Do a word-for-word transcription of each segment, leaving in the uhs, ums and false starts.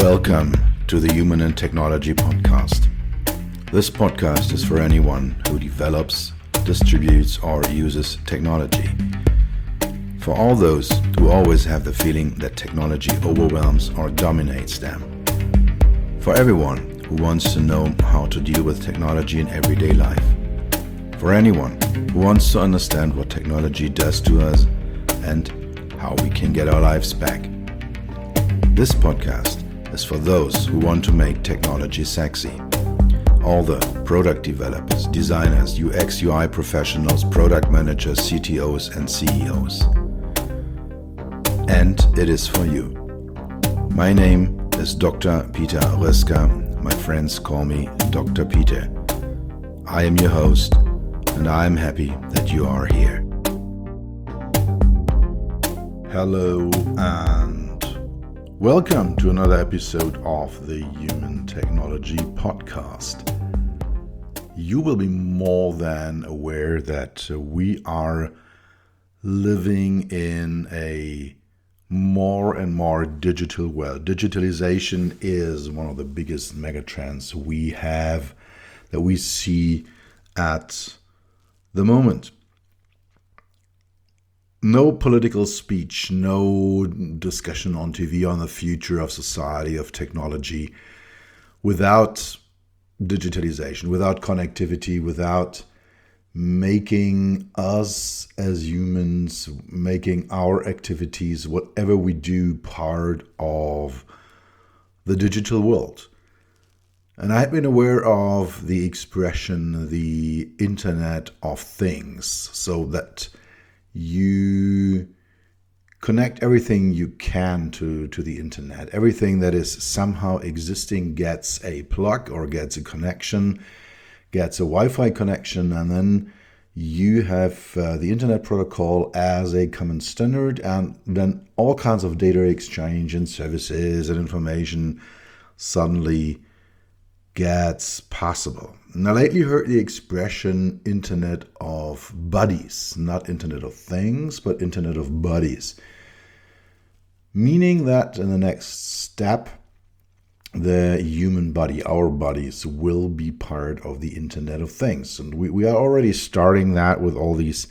Welcome to the Human and Technology Podcast. This podcast is for anyone who develops, distributes, or uses technology. For all those who always have the feeling that technology overwhelms or dominates them. For everyone who wants to know how to deal with technology in everyday life. For anyone who wants to understand what technology does to us and how we can get our lives back. This podcast is for those who want to make technology sexy. All the product developers, designers, U X U I professionals, product managers, C T Os, and C E Os. And it is for you. My name is Doctor Peter Röska. My friends call me Doctor Peter. I am your host, and I am happy that you are here. Hello and welcome to another episode of the Human Technology Podcast. You will be more than aware that we are living in a more and more digital world. Digitalization is one of the biggest megatrends we have, that we see at the moment. No political speech, no discussion on T V on the future of society, of technology, without digitalization, without connectivity, without making us as humans, making our activities, whatever we do, part of the digital world. And I've been aware of the expression, the Internet of Things, so that you connect everything you can to, to the internet. Everything that is somehow existing gets a plug or gets a connection, gets a Wi-Fi connection, and then you have uh, the internet protocol as a common standard, and then all kinds of data exchange and services and information suddenly gets possible. Now, lately heard the expression Internet of Bodies, not Internet of Things, but Internet of Bodies. Meaning that in the next step, the human body, our bodies, will be part of the Internet of Things. And we, we are already starting that with all these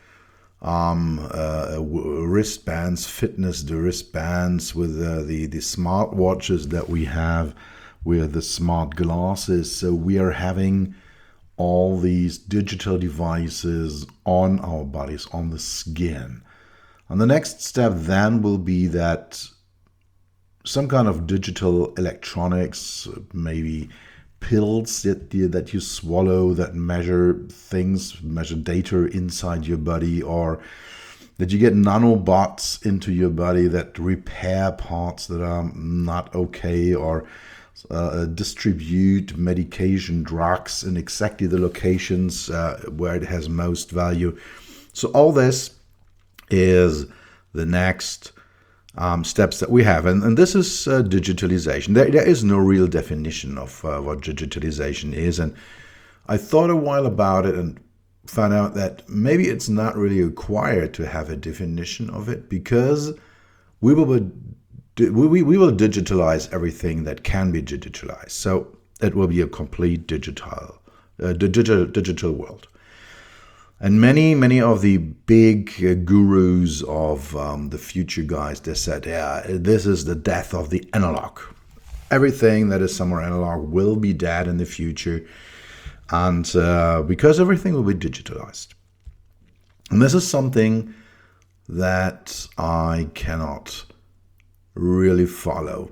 um, uh, wristbands, fitness, the wristbands, with uh, the, the smart watches that we have, with the smart glasses. So we are having all these digital devices on our bodies, on the skin. And the next step then will be that some kind of digital electronics, maybe pills that you, that you swallow that measure things, measure data inside your body, or that you get nanobots into your body that repair parts that are not okay, or Uh, distribute medication, drugs in exactly the locations uh, where it has most value. So all this is the next um, steps that we have. And, and this is uh, digitalization. There, there is no real definition of uh, what digitalization is. And I thought a while about it and found out that maybe it's not really required to have a definition of it, because we will be We, we will digitalize everything that can be digitalized. So it will be a complete digital, uh, digital, digital world. And many, many of the big uh, gurus of um, the future guys, they said, yeah, this is the death of the analog. Everything that is somewhere analog will be dead in the future. And uh, because everything will be digitalized. And this is something that I cannot really follow.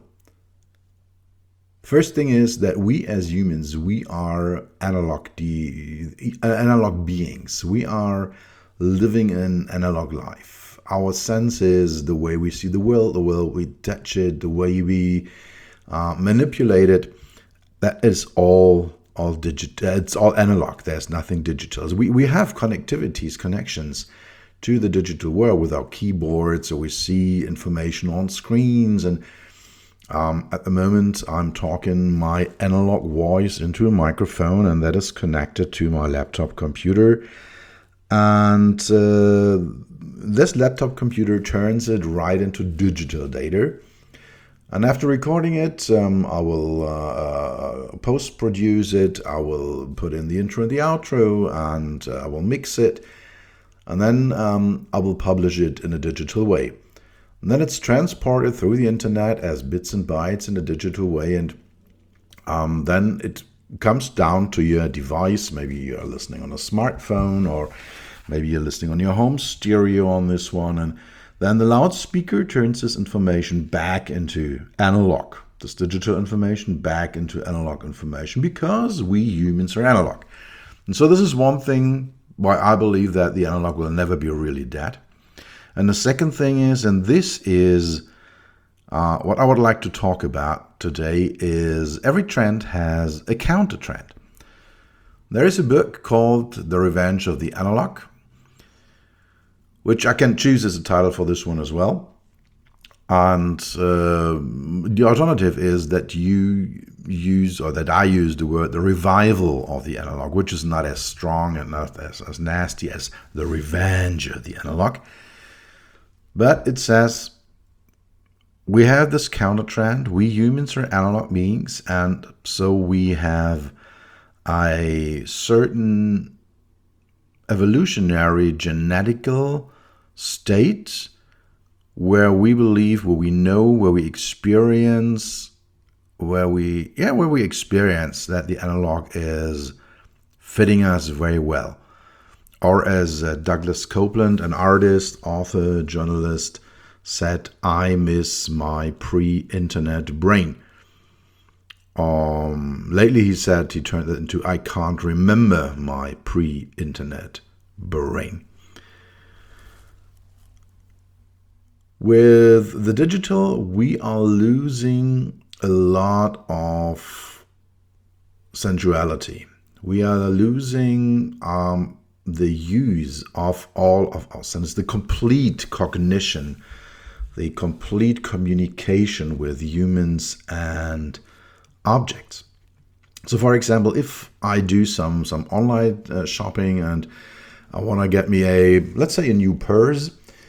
First thing is that we as humans, we are analog de- analog beings. We are living an analog life. Our senses, the way we see the world, the way we touch it, the way we uh, manipulate it, that is all all digital. It's all analog. There's nothing digital. We we have connectivities, connections to the digital world with our keyboards, or we see information on screens. And um, at the moment, I'm talking my analog voice into a microphone, and that is connected to my laptop computer. And uh, this laptop computer turns it right into digital data. And after recording it, um, I will uh, uh, post-produce it, I will put in the intro and the outro, and uh, I will mix it, and then um, I will publish it in a digital way. And then it's transported through the internet as bits and bytes in a digital way, and um, then it comes down to your device. Maybe you're listening on a smartphone, or maybe you're listening on your home stereo on this one, and then the loudspeaker turns this information back into analog, this digital information back into analog information, because we humans are analog. And so this is one thing why I believe that the analog will never be really dead. And the second thing is, and this is uh, what I would like to talk about today, is every trend has a counter trend. There is a book called The Revenge of the Analog, which I can choose as a title for this one as well. And uh, the alternative is that you use, or that I use the word, the revival of the analog, which is not as strong and not as, as nasty as the revenge of the analog. But it says we have this counter trend. We humans are analog beings, and so we have a certain evolutionary genetical state where we believe, where we know, where we experience, where we, yeah, where we experience that the analog is fitting us very well. Or as uh, Douglas Copeland, an artist, author, journalist, said, I miss my pre-internet brain. Um, lately he said he turned it into, I can't remember my pre-internet brain. With the digital, we are losing a lot of sensuality. We are losing um, the use of all of our senses, the complete cognition, the complete communication with humans and objects. So, for example, if I do some some online uh, shopping and I want to get me a, let's say, a new purse,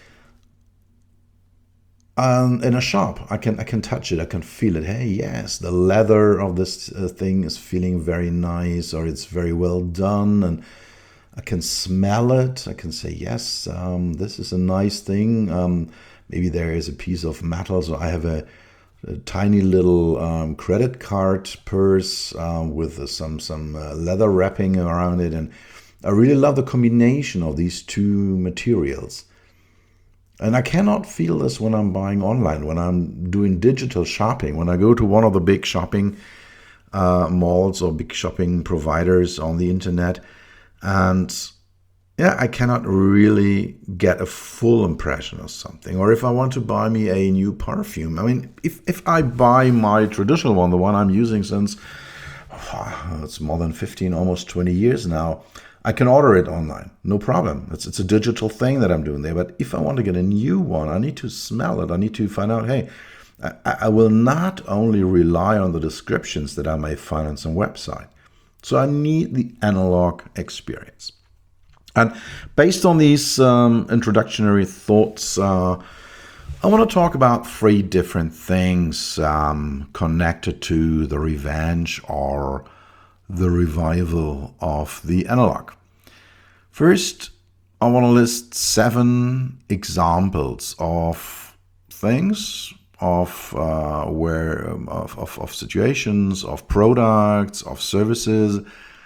Um, in a shop, I can I can touch it, I can feel it. Hey, yes, the leather of this uh, thing is feeling very nice, or it's very well done, and I can smell it. I can say, yes, um, this is a nice thing. Um, maybe there is a piece of metal, so I have a, a tiny little um, credit card purse uh, with uh, some some uh, leather wrapping around it, and I really love the combination of these two materials. And I cannot feel this when I'm buying online, when I'm doing digital shopping, when I go to one of the big shopping uh, malls or big shopping providers on the internet. And yeah, I cannot really get a full impression of something. Or if I want to buy me a new perfume, I mean, if, if I buy my traditional one, the one I'm using since, oh, it's more than fifteen, almost twenty years now, I can order it online, no problem. It's it's a digital thing that I'm doing there. But if I want to get a new one, I need to smell it. I need to find out, hey, I, I will not only rely on the descriptions that I may find on some website. So I need the analog experience. And based on these um, introductory thoughts, uh, I want to talk about three different things um, connected to the revenge or the revival of the analog. First, I want to list seven examples of things, of uh, where um, of, of, of situations, of products, of services,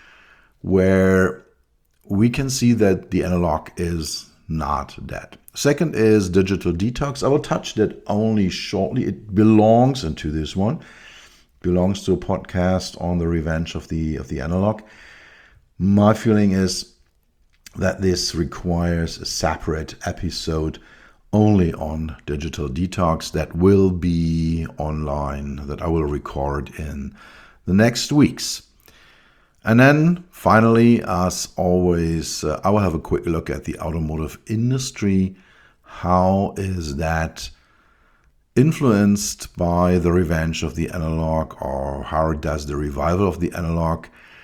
where we can see that the analog is not dead. Second is digital detox. I will touch that only shortly. It belongs into this one. Belongs to a podcast on the revenge of the of the analog. My feeling is that this requires a separate episode only on digital detox that will be online, that I will record in the next weeks. And then finally, as always, uh, I will have a quick look at the automotive industry. How is that influenced by the revenge of the analog, or how does the revival of the analog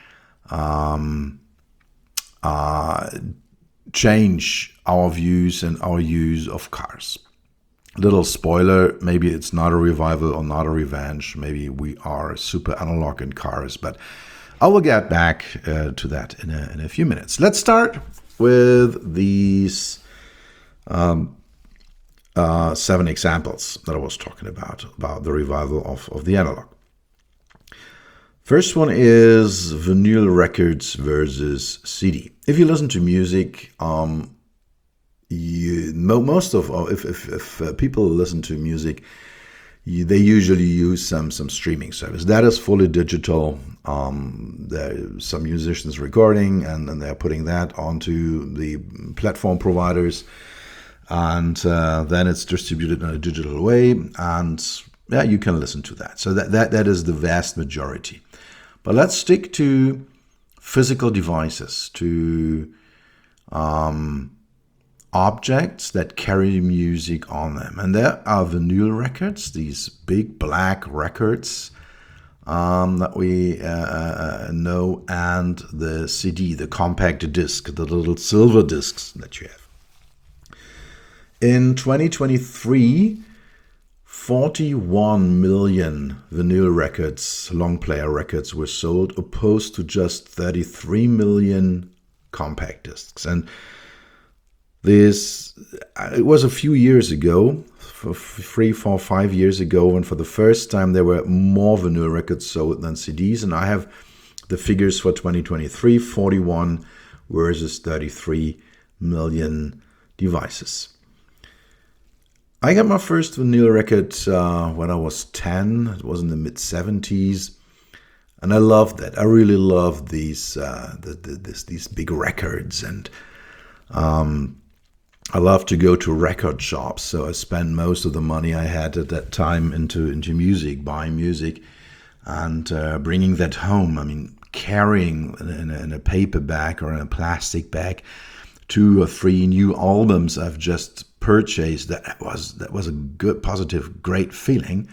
um, uh, change our views and our use of cars? Little spoiler, maybe it's not a revival or not a revenge. Maybe we are super analog in cars, but I will get back uh, to that in a, in a few minutes. Let's start with these um, uh, seven examples that I was talking about, about the revival of, of the analog. First one is vinyl records versus C D. If you listen to music, um, You, most of if if, if uh, people listen to music, you, they usually use some some streaming service that is fully digital. Um, there are some musicians recording and, and they're putting that onto the platform providers, and uh, then it's distributed in a digital way, and yeah, you can listen to that. So that that that is the vast majority. But let's stick to physical devices, to um, objects that carry music on them. And there are vinyl records, these big black records um, that we uh, know, and the C D, the compact disc, the little silver discs that you have. In twenty twenty-three, forty-one million vinyl records, long player records, were sold, opposed to just thirty-three million compact discs. And This, it was a few years ago, for three, four, five years ago, when for the first time there were more vinyl records sold than C Ds. And I have the figures for twenty twenty-three, forty-one versus thirty-three million devices. I got my first vinyl record uh, when I was ten. It was in the mid seventies. And I loved that. I really loved these, uh, the, the, this, these big records. And um, I love to go to record shops, so I spent most of the money I had at that time into into music, buying music, and uh, bringing that home. I mean, carrying in a, in a paper bag or in a plastic bag two or three new albums I've just purchased. That was that was a good, positive, great feeling.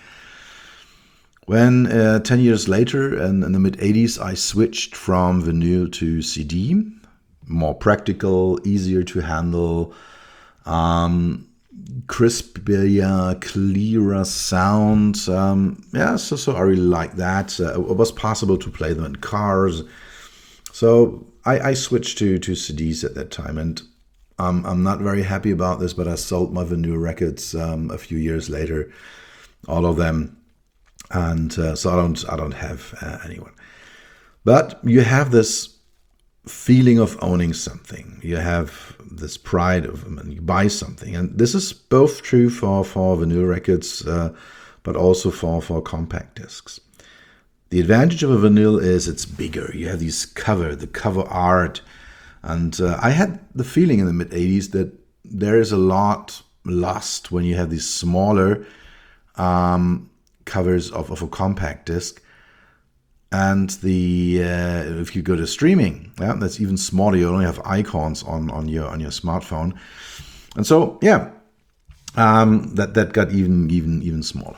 When uh, ten years later, in, in the mid eighties, I switched from vinyl to C D, more practical, easier to handle. Um, crispier, clearer sound. Um, yeah, so, so I really like that. Uh, it was possible to play them in cars. So I, I switched to, to C Ds at that time, and um, I'm not very happy about this, but I sold my vinyl records um, a few years later, all of them. And uh, so I don't, I don't have uh, anyone. But you have this feeling of owning something. You have this pride of when you buy something, and this is both true for for vinyl records, uh, but also for for compact discs. The advantage of a vinyl is it's bigger. You have these cover, the cover art, and uh, I had the feeling in the mid eighties that there is a lot lost when you have these smaller um, covers of, of a compact disc. And the uh, if you go to streaming, yeah, that's even smaller. You only have icons on, on your on your smartphone, and so yeah, um, that that got even even even smaller.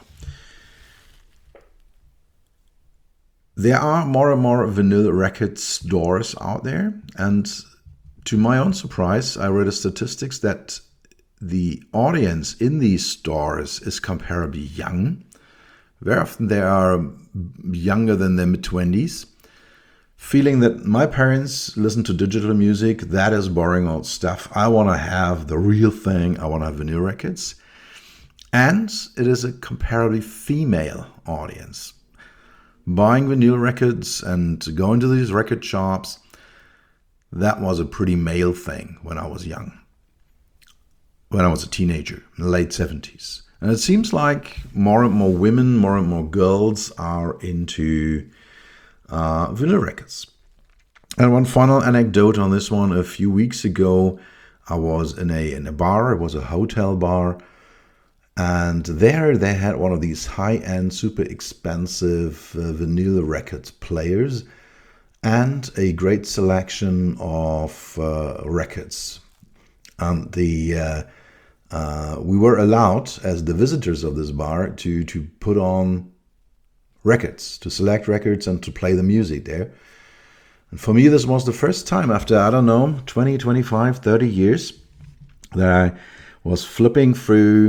There are more and more vinyl record stores out there, and to my own surprise, I read the statistics that the audience in these stores is comparably young. Very often they are younger than their mid-twenties, feeling that my parents listen to digital music, that is boring old stuff. I want to have the real thing. I want to have vinyl records. And it is a comparably female audience. Buying vinyl records and going to these record shops, that was a pretty male thing when I was young, when I was a teenager, in the late seventies. And it seems like more and more women, more and more girls are into uh, vinyl records. And one final anecdote on this one. A few weeks ago, I was in a in a bar. It was a hotel bar. And there they had one of these high-end, super expensive uh, vinyl record players and a great selection of uh, records. And the... Uh, Uh, we were allowed, as the visitors of this bar, to, to put on records, to select records and to play the music there. And for me, this was the first time after, I don't know, twenty, twenty-five, thirty years that I was flipping through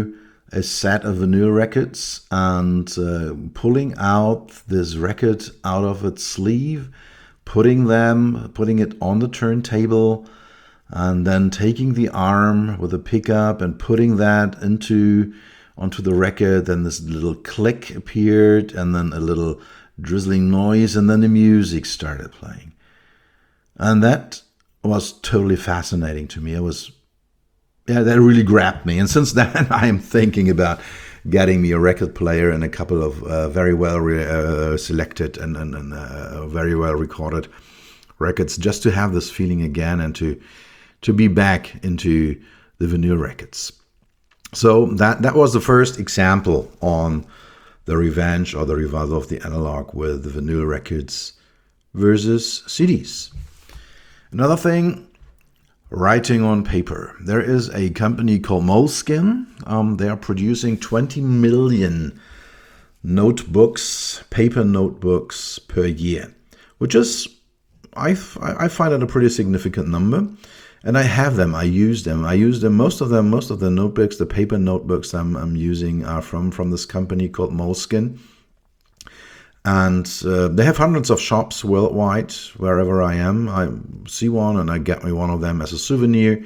a set of vinyl records and uh, pulling out this record out of its sleeve, putting them, putting it on the turntable, and then taking the arm with a pickup and putting that into onto the record. Then this little click appeared, and then a little drizzling noise, and then the music started playing. And that was totally fascinating to me. It was, yeah, that really grabbed me. And since then, I am thinking about getting me a record player and a couple of uh, very well re- uh, selected and, and, and uh, very well recorded records, just to have this feeling again and to to be back into the vinyl records. So that that was the first example on the revenge or the revival of the analog with the vinyl records versus C Ds. Another thing, writing on paper. There is a company called Moleskine. Um, they are producing twenty million notebooks, paper notebooks per year, which is, I, f- I find it a pretty significant number. And I have them, I use them. I use them, most of them, most of the notebooks, the paper notebooks I'm, I'm using are from, from this company called Moleskine. And uh, they have hundreds of shops worldwide, wherever I am. I see one and I get me one of them as a souvenir.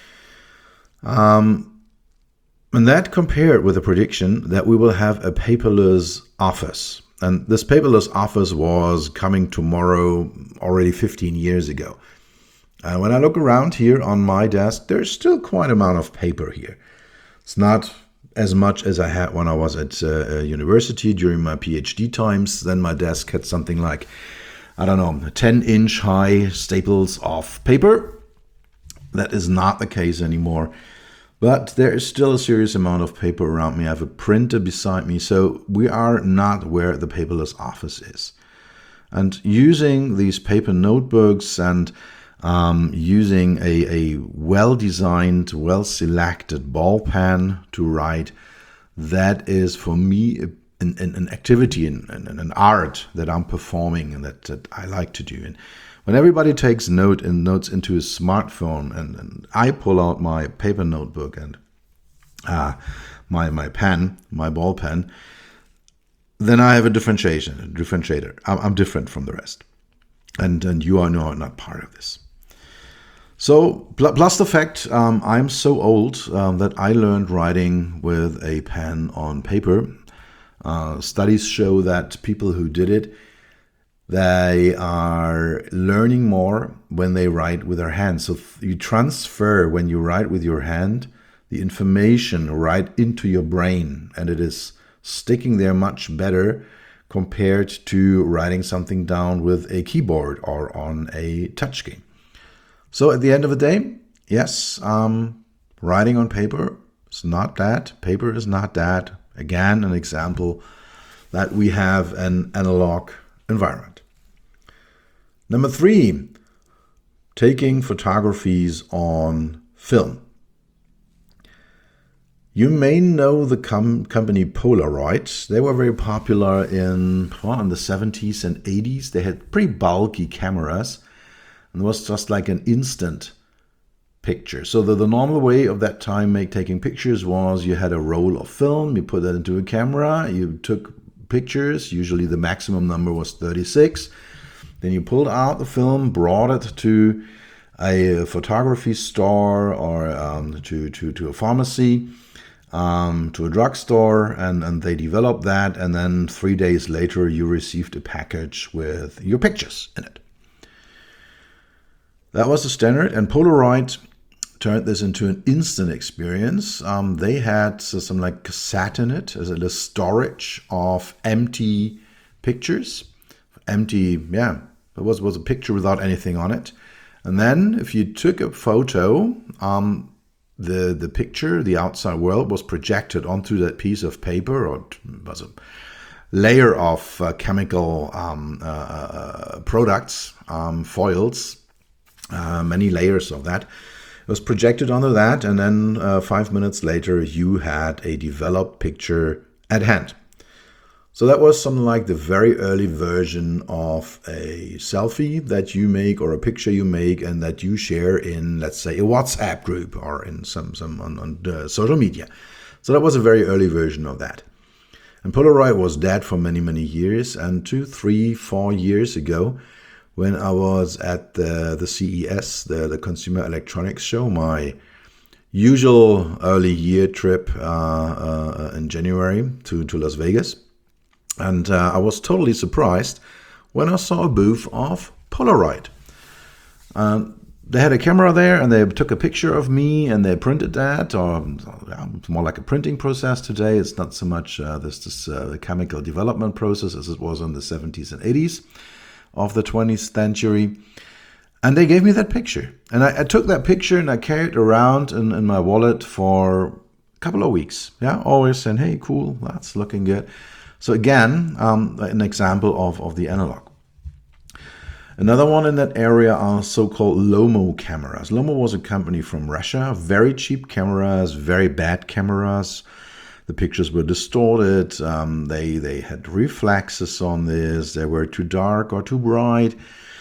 Um, and that compared with the prediction that we will have a paperless office. And this paperless office was coming tomorrow already fifteen years ago. And when I look around here on my desk, there's still quite an amount of paper here. It's not as much as I had when I was at uh, university during my PhD times. Then my desk had something like, I don't know, ten inch high staples of paper. That is not the case anymore. But there is still a serious amount of paper around me. I have a printer beside me. So we are not where the paperless office is. And using these paper notebooks and Um, using a, a well-designed, well-selected ball pen to write, that is for me an, an, an activity, an, an art that I'm performing and that, that I like to do. And when everybody takes note and notes into a smartphone, and, and I pull out my paper notebook and uh, my my pen, my ball pen, then I have a differentiation, a differentiator. I'm, I'm different from the rest, and and you are no, not part of this. So, plus the fact um, I'm so old um, that I learned writing with a pen on paper. Uh, studies show that people who did it, they are learning more when they write with their hands. So you transfer, when you write with your hand, the information right into your brain, and it is sticking there much better compared to writing something down with a keyboard or on a touchscreen. So at the end of the day, yes, um, writing on paper is not that. Paper is not that. Again, an example that we have an analog environment. Number three, taking photographies on film. You may know the com- company Polaroid. They were very popular in, well, in the seventies and eighties. They had pretty bulky cameras. And it was just like an instant picture. So the, the normal way of that time make taking pictures was you had a roll of film, you put that into a camera, you took pictures, usually the maximum number was thirty-six. Then you pulled out the film, brought it to a photography store or um, to, to, to a pharmacy, um, to a drugstore, and, and they developed that. And then three days later, you received a package with your pictures in it. That was the standard, and Polaroid turned this into an instant experience. Um, they had uh, some like cassette in it as a storage of empty pictures. Empty, yeah, it was, was a picture without anything on it. And then if you took a photo, um, the, the picture, the outside world was projected onto that piece of paper, or it was a layer of uh, chemical um, uh, products, um, foils, Uh, many layers of that. It was projected onto that, and then uh, five minutes later you had a developed picture at hand. So that was something like the very early version of a selfie that you make, or a picture you make and that you share in, let's say, a WhatsApp group or in some, some on, on uh, social media. So that was a very early version of that. And Polaroid was dead for many, many years. And two, three, four years ago, when I was at the, the C E S, the, the Consumer Electronics Show, my usual early year trip uh, uh, in January to, to Las Vegas. And uh, I was totally surprised when I saw a booth of Polaroid. Um, they had a camera there and they took a picture of me and they printed that, or yeah, it's more like a printing process today. It's not so much uh, this, this uh, chemical development process as it was in the seventies and eighties of the twentieth century. And they gave me that picture. And I, I took that picture and I carried it around in, in my wallet for a couple of weeks. Yeah, always saying, hey, cool, that's looking good. So again, um, an example of, of the analog. Another one in that area are so-called Lomo cameras. Lomo was a company from Russia, very cheap cameras, very bad cameras. The pictures were distorted. Um, they, they had reflexes on this. They were too dark or too bright.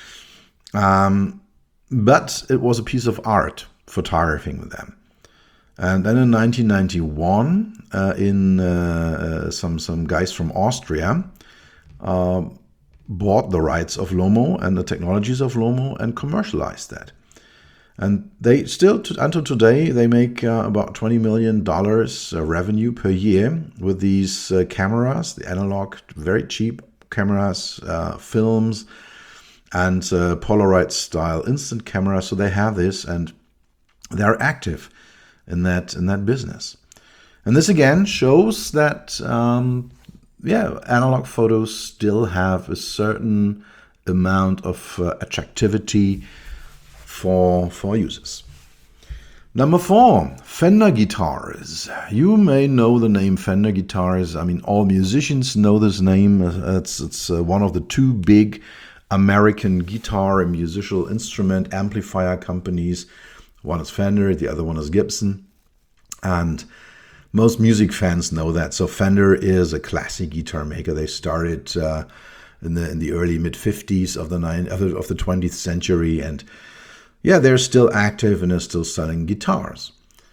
Um, but it was a piece of art, photographing with them. And then in nineteen ninety-one, uh, in uh, uh, some some guys from Austria uh, bought the rights of Lomo and the technologies of Lomo and commercialized that. And they still, t- until today, they make uh, about twenty million dollars uh, revenue per year with these uh, cameras, the analog, very cheap cameras, uh, films, and uh, Polaroid style instant camera. So they have this and they're active in that in that business. And this again shows that um, yeah, analog photos still have a certain amount of uh, attractivity for for users. Number four, Fender guitars. You may know the name Fender guitars. I mean, all musicians know this name. It's it's uh, one of the two big American guitar and musical instrument amplifier companies. One is Fender, the other one is Gibson. And most music fans know that. So Fender is a classic guitar maker. They started uh, in the in the early mid fifties of the nine of the, of the twentieth century, and yeah, they're still active and are still selling guitars.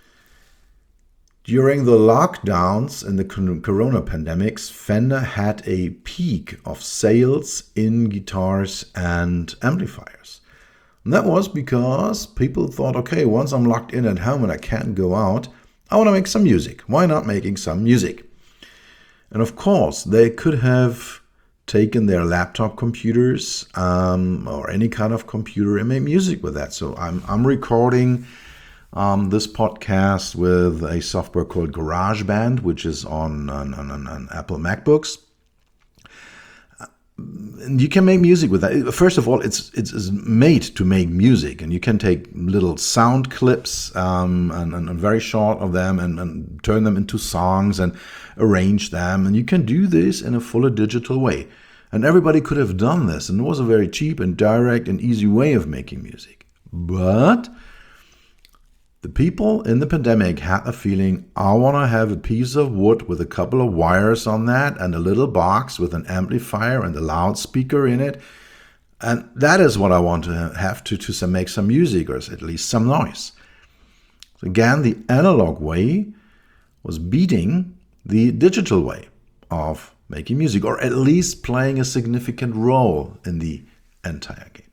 During the lockdowns and the corona pandemics, Fender had a peak of sales in guitars and amplifiers. And that was because people thought, okay, once I'm locked in at home and I can't go out, I want to make some music. Why not making some music? And of course, they could have taken their laptop computers um, or any kind of computer and made music with that. So I'm I'm recording um, this podcast with a software called GarageBand, which is on on, on, on Apple MacBooks. And you can make music with that. First of all, it's it's made to make music, and you can take little sound clips um, and, and, and very short of them and, and turn them into songs and arrange them. And you can do this in a fully digital way. And everybody could have done this, and it was a very cheap and direct and easy way of making music. But the people in the pandemic had a feeling, I want to have a piece of wood with a couple of wires on that and a little box with an amplifier and a loudspeaker in it. And that is what I want to have to, to make some music, or at least some noise. So again, the analog way was beating the digital way of making music, or at least playing a significant role in the entire game.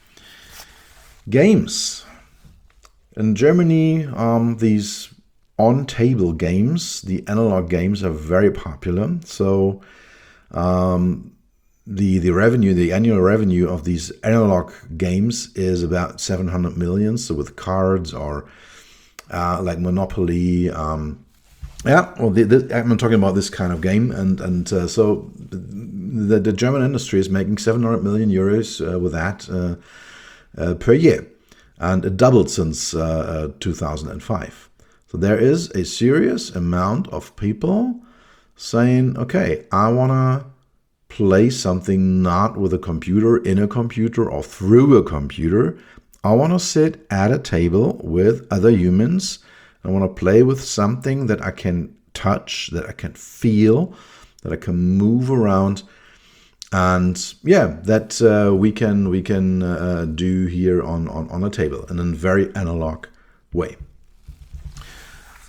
Games. In Germany, um, these on-table games, the analog games, are very popular. So um, the the revenue, the annual revenue of these analog games is about seven hundred million. So with cards or uh, like Monopoly, um, yeah. Well, the, the, I'm talking about this kind of game, and and uh, so the the German industry is making seven hundred million euros uh, with that uh, uh, per year. And it doubled since uh, two thousand five. So there is a serious amount of people saying, okay, I want to play something not with a computer, in a computer, or through a computer. I want to sit at a table with other humans. I want to play with something that I can touch, that I can feel, that I can move around. And yeah, that uh, we can we can uh, do here on, on, on a table in a very analog way.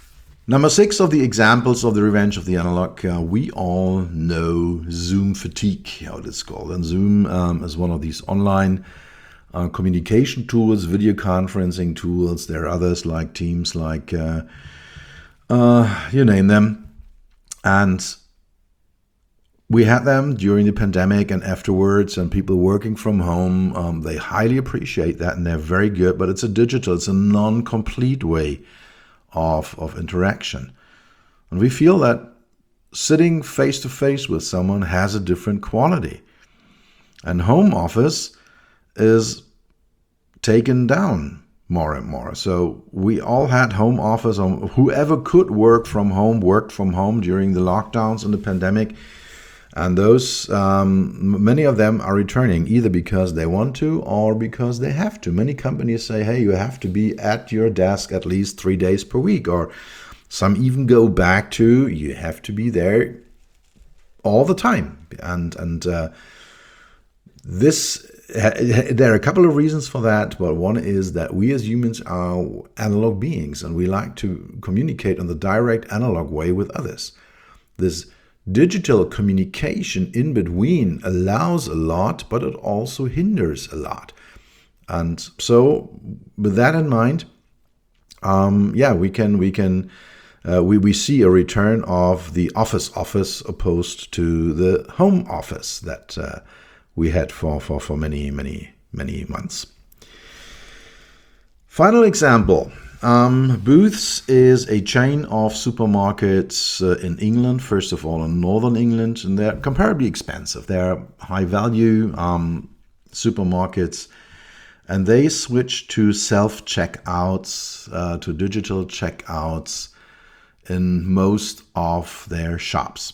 Number six of the examples of the revenge of the analog, uh, we all know Zoom fatigue, how it is called. And Zoom um, is one of these online uh, communication tools, video conferencing tools. There are others like Teams, like uh, uh, you name them. And we had them during the pandemic and afterwards, and people working from home, um, they highly appreciate that and they're very good, but it's a digital, it's a non-complete way of, of interaction. And we feel that sitting face to face with someone has a different quality. And home office is taken down more and more. So we all had home office, or whoever could work from home, worked from home during the lockdowns and the pandemic. And those, um, many of them are returning either because they want to or because they have to. Many companies say, hey, you have to be at your desk at least three days per week. Or some even go back to, you have to be there all the time. And, and uh, this, there are a couple of reasons for that. But one is that we as humans are analog beings and we like to communicate in the direct analog way with others. This digital communication in between allows a lot, but it also hinders a lot. And so with that in mind, um, yeah, we can, we can, uh, we, we see a return of the office office opposed to the home office that uh, we had for, for, for many, many, many months. Final example. Um, Booths is a chain of supermarkets uh, in England, first of all in northern England, and they're comparably expensive. They're high value um, supermarkets, and they switched to self-checkouts, uh, to digital checkouts in most of their shops.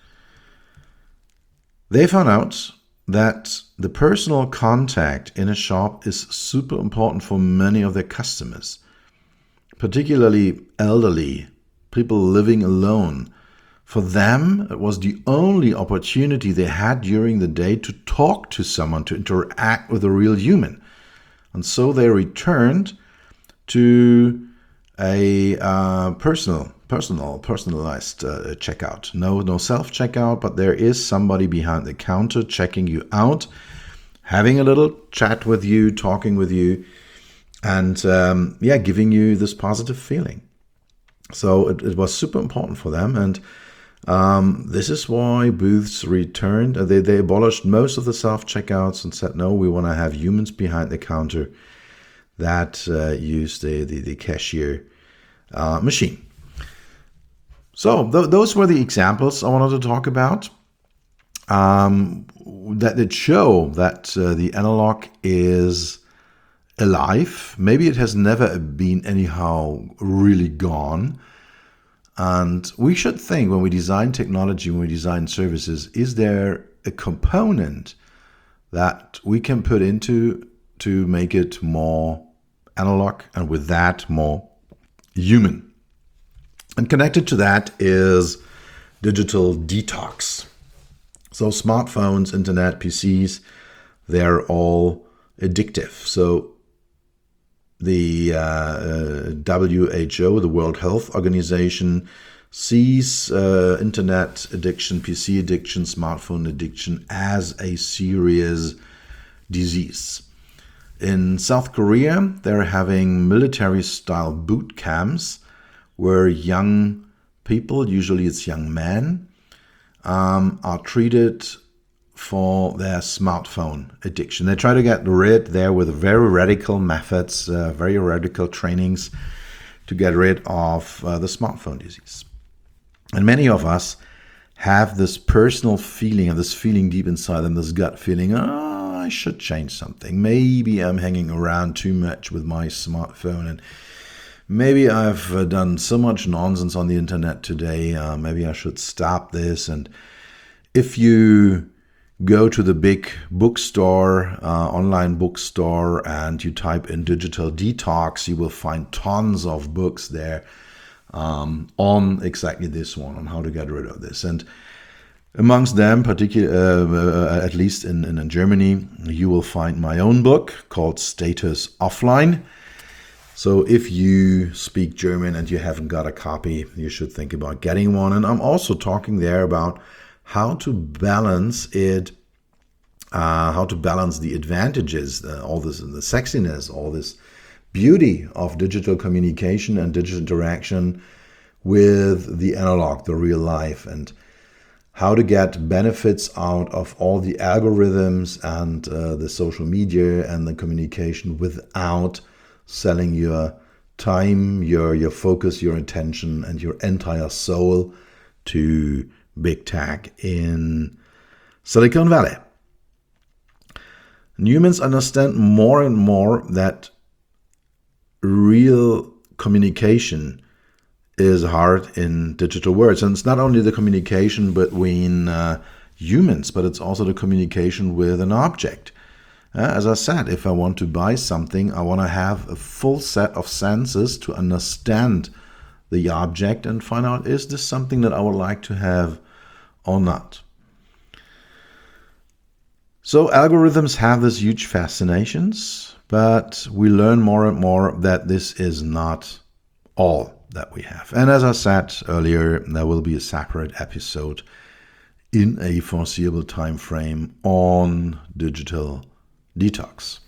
They found out that the personal contact in a shop is super important for many of their customers. Particularly elderly, people living alone. For them, it was the only opportunity they had during the day to talk to someone, to interact with a real human. And so they returned to a uh, personal, personal, personalized uh, checkout. No, no self-checkout, but there is somebody behind the counter checking you out, having a little chat with you, talking with you, and um, yeah, giving you this positive feeling. So it, it was super important for them. And um, this is why Booths returned. They, they abolished most of the self-checkouts and said, no, we want to have humans behind the counter that uh, use the, the, the cashier uh, machine. So th- those were the examples I wanted to talk about. Um, that that show that uh, the analog is alive. Maybe it has never been anyhow really gone. And we should think when we design technology, when we design services, is there a component that we can put into to make it more analog and with that more human? And connected to that is digital detox. So smartphones, internet, P Cs, they're all addictive. So the uh, uh, W H O, the World Health Organization, sees uh, internet addiction, P C addiction, smartphone addiction as a serious disease. In South Korea, they're having military-style boot camps where young people, usually it's young men, um, are treated for their smartphone addiction. They try to get rid there with very radical methods, uh, very radical trainings to get rid of uh, the smartphone disease. And many of us have this personal feeling, and this feeling deep inside them, this gut feeling, oh, I should change something. Maybe I'm hanging around too much with my smartphone, and maybe I've uh, done so much nonsense on the internet today. Uh, maybe I should stop this. And if you go to the big bookstore, uh, online bookstore, and you type in digital detox, you will find tons of books there um, on exactly this one, on how to get rid of this. And amongst them, particular, uh, uh, at least in, in Germany, you will find my own book called Status Offline. So if you speak German and you haven't got a copy, you should think about getting one. And I'm also talking there about how to balance it, uh, how to balance the advantages, uh, all this, the sexiness, all this beauty of digital communication and digital interaction with the analog, the real life, and how to get benefits out of all the algorithms and uh, the social media and the communication without selling your time, your your focus, your attention, and your entire soul to big tech in Silicon Valley. And humans understand more and more that real communication is hard in digital worlds. And it's not only the communication between uh, humans, but it's also the communication with an object. Uh, as I said, if I want to buy something, I want to have a full set of senses to understand the object and find out, is this something that I would like to have or not? So algorithms have this huge fascinations, but we learn more and more that this is not all that we have. And as I said earlier, there will be a separate episode in a foreseeable time frame on digital detox.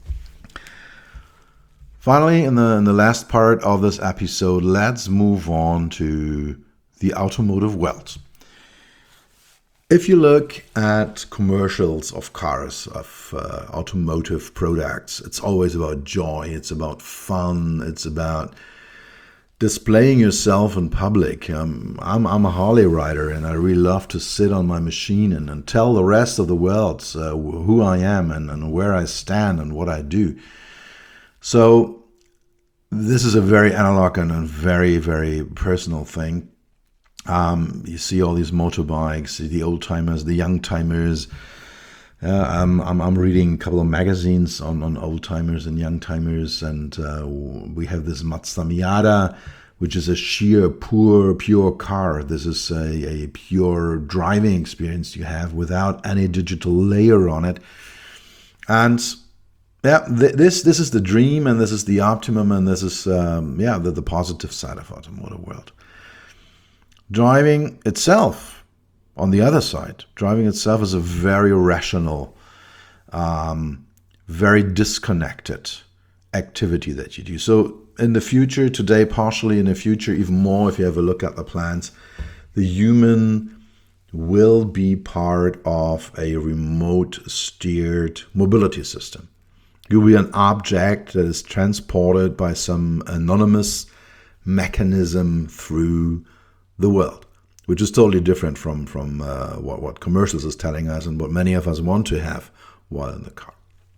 Finally, in the, in the last part of this episode, let's move on to the automotive world. If you look at commercials of cars, of uh, automotive products, it's always about joy, it's about fun, it's about displaying yourself in public. Um, I'm, I'm a Harley rider, and I really love to sit on my machine and, and tell the rest of the world uh, who I am and, and where I stand and what I do. So this is a very analog and a very, very personal thing. Um, you see all these motorbikes, the old timers, the young timers. Uh, I'm, I'm I'm reading a couple of magazines on, on old timers and young timers, and uh, we have this Mazda Miata, which is a sheer, pure, pure car. This is a, a pure driving experience you have without any digital layer on it. And yeah, th- this this is the dream, and this is the optimum, and this is um, yeah the, the positive side of automotive world. Driving itself, on the other side, driving itself is a very rational, um, very disconnected activity that you do. So in the future, today partially, in the future even more, if you have a look at the plans, the human will be part of a remote steered mobility system. You'll be an object that is transported by some anonymous mechanism through the world, which is totally different from, from uh, what, what commercials is telling us and what many of us want to have while in the car.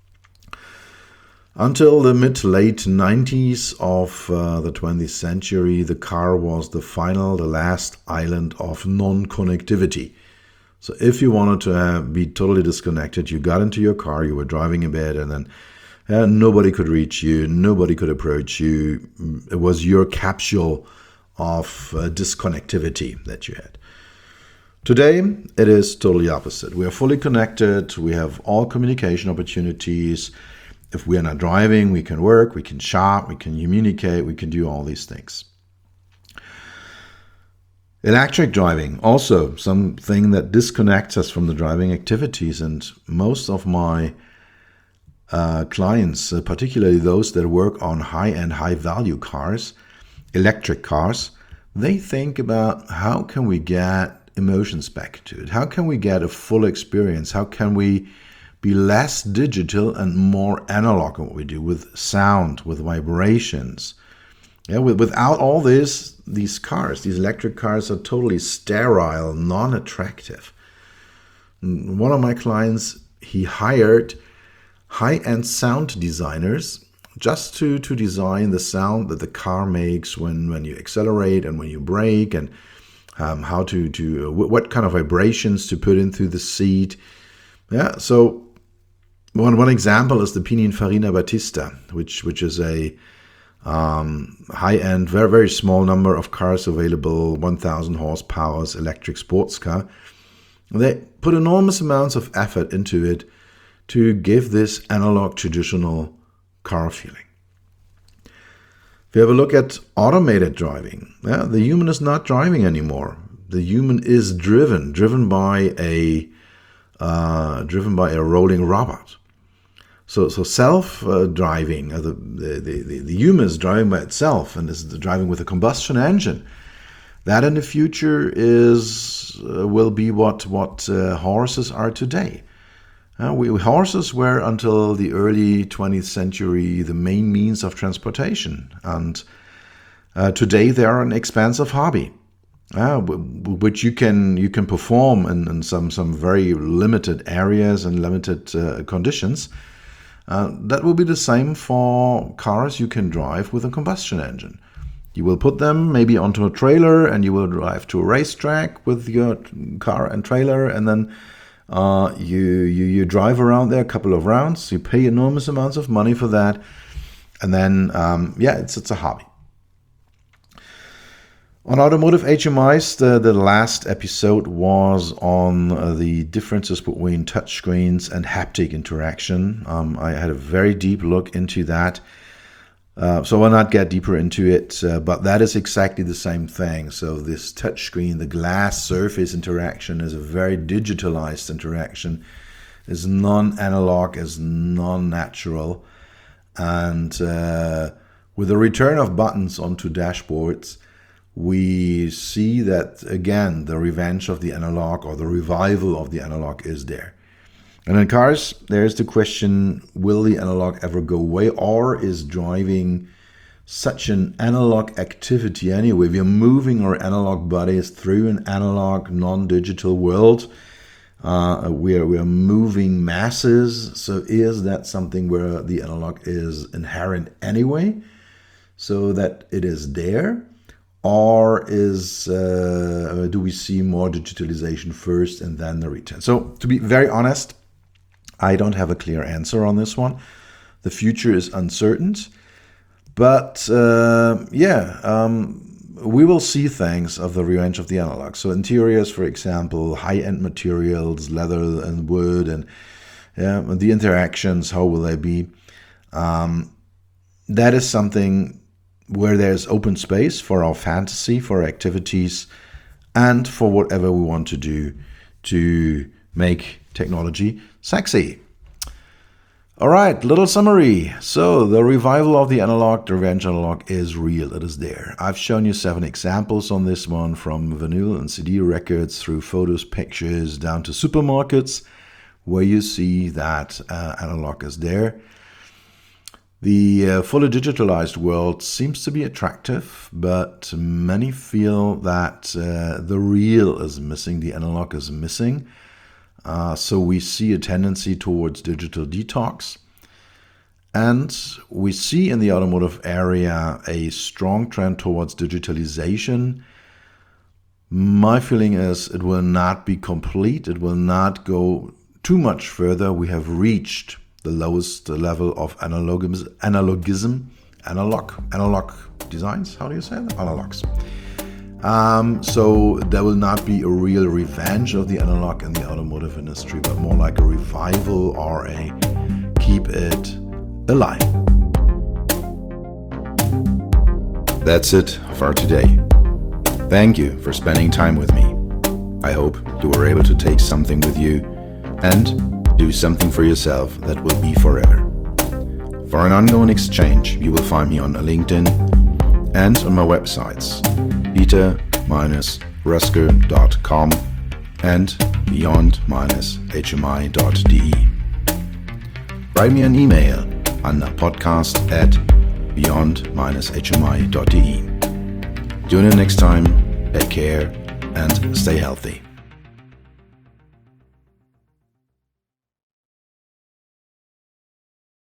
Until the mid-late nineties of uh, the twentieth century, the car was the final, the last island of non-connectivity. So if you wanted to uh, be totally disconnected, you got into your car, you were driving a bit, and then uh, nobody could reach you, nobody could approach you. It was your capsule of uh, disconnectivity that you had. Today, it is totally opposite. We are fully connected. We have all communication opportunities. If we are not driving, we can work, we can shop, we can communicate, we can do all these things. Electric driving, also something that disconnects us from the driving activities. And most of my uh, clients, uh, particularly those that work on high-end, high-value cars, electric cars, they think about how can we get emotions back to it? How can we get a full experience? How can we be less digital and more analog in what we do with sound, with vibrations? Yeah, with, without all this, these cars, these electric cars are totally sterile, non-attractive. One of my clients, he hired high-end sound designers just to, to design the sound that the car makes when, when you accelerate and when you brake, and um, how to, to uh, what kind of vibrations to put in through the seat. Yeah, so one one example is the Pininfarina Battista, which which is a um, high-end, very, very small number of cars available, one thousand horsepower electric sports car. They put enormous amounts of effort into it to give this analog traditional car feeling. If you have a look at automated driving, yeah, the human is not driving anymore. The human is driven, driven by a uh, driven by a rolling robot. So, so self-driving, uh, the, the, the, the human is driving by itself and is driving with a combustion engine. That in the future is uh, will be what what uh, horses are today. Uh, we, horses were until the early twentieth century the main means of transportation, and uh, today they are an expensive hobby, uh, which you can you can perform in, in some some very limited areas and limited uh, conditions. Uh, that will be the same for cars you can drive with a combustion engine. You will put them maybe onto a trailer and you will drive to a racetrack with your car and trailer, and then uh, you, you you drive around there a couple of rounds. You pay enormous amounts of money for that, and then um, yeah, it's it's a hobby. On automotive H M Is, the, the last episode was on uh, the differences between touchscreens and haptic interaction. Um, I had a very deep look into that. Uh, so I'll not get deeper into it, uh, but that is exactly the same thing. So this touchscreen, the glass surface interaction, is a very digitalized interaction, is non-analog, is non-natural. And uh, with the return of buttons onto dashboards, we see that, again, the revenge of the analog or the revival of the analog is there. And in cars, there's the question, will the analog ever go away, or is driving such an analog activity anyway? We are moving our analog bodies through an analog, non-digital world. Uh, we are we are moving masses. So is that something where the analog is inherent anyway, so that it is there? Or is uh, do we see more digitalization first and then the return? So to be very honest, I don't have a clear answer on this one. The future is uncertain, but uh, yeah, um, we will see things of the revenge of the analog. So interiors, for example, high-end materials, leather and wood, and yeah, the interactions, how will they be? Um, that is something where there's open space for our fantasy, for our activities, and for whatever we want to do to make technology sexy. All right, little summary. So the revival of the analog, the revenge analog is real. It is there. I've shown you seven examples on this one, from vinyl and C D records through photos, pictures, down to supermarkets, where you see that uh, analog is there. The uh, fully digitalized world seems to be attractive, but many feel that uh, the real is missing, the analog is missing. Uh, so we see a tendency towards digital detox. And we see in the automotive area a strong trend towards digitalization. My feeling is it will not be complete. It will not go too much further. We have reached the lowest level of analogism, analogism, analog, analog designs. How do you say that? Analogs. Um, so there will not be a real revenge of the analog in the automotive industry, but more like a revival or a keep it alive. That's it for today. Thank you for spending time with me. I hope you were able to take something with you and do something for yourself that will be forever. For an ongoing exchange, you will find me on LinkedIn and on my websites, peter dash rusker dot com and beyond dash h m i dot d e. Write me an email on podcast at beyond dash h m i dot d e. Tune in next time, take care, and stay healthy.